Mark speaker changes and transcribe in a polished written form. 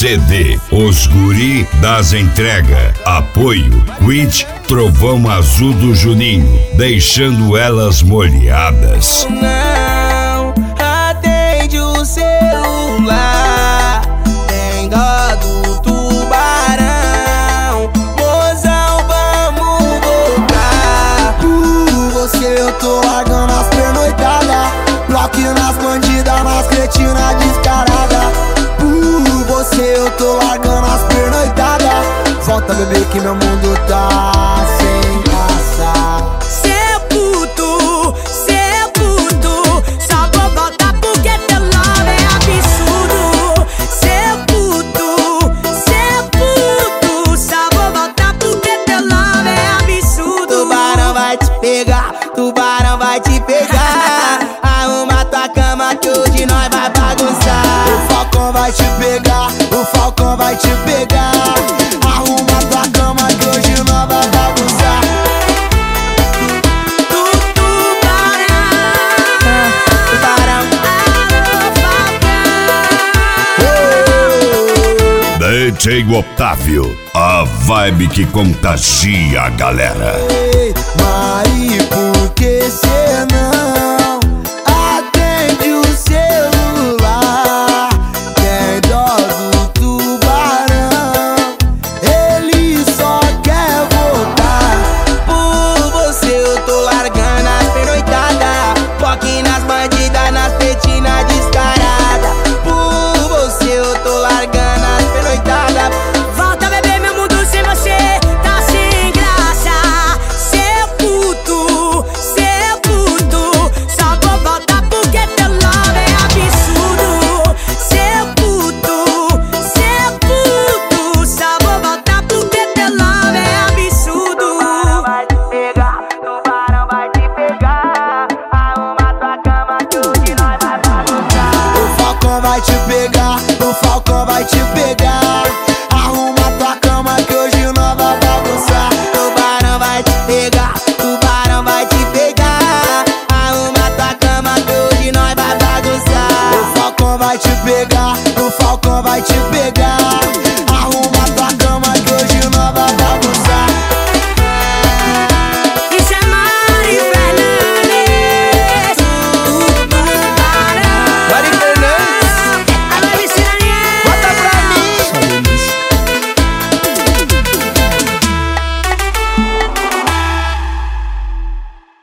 Speaker 1: CD Os Guri das Entrega. Apoio Quid Trovão Azul do Juninho, deixando elas molhadas.
Speaker 2: Não atende o celular, tem dó do tubarão. Mozão, vamos voltar.
Speaker 3: Você eu tô largando as pernoitadas, bloco nas bandidas, nas cretinas descarada. Você eu tô largando as pernoitadas, volta bebê que meu mundo tá sem graça.
Speaker 4: Cê puto, só vou voltar porque teu love é absurdo. Cê puto, só vou voltar porque teu love é absurdo.
Speaker 2: Tubarão vai te pegar, tubarão vai te pegar. Arruma tua cama que hoje nós vai bagunçar.
Speaker 3: O Falcão vai te pegar, o Falcão vai te pegar. Arruma tua cama que hoje nós vai bagunçar.
Speaker 1: DJ Otávio, a vibe que contagia a galera.
Speaker 3: Ei, Mari, por que cê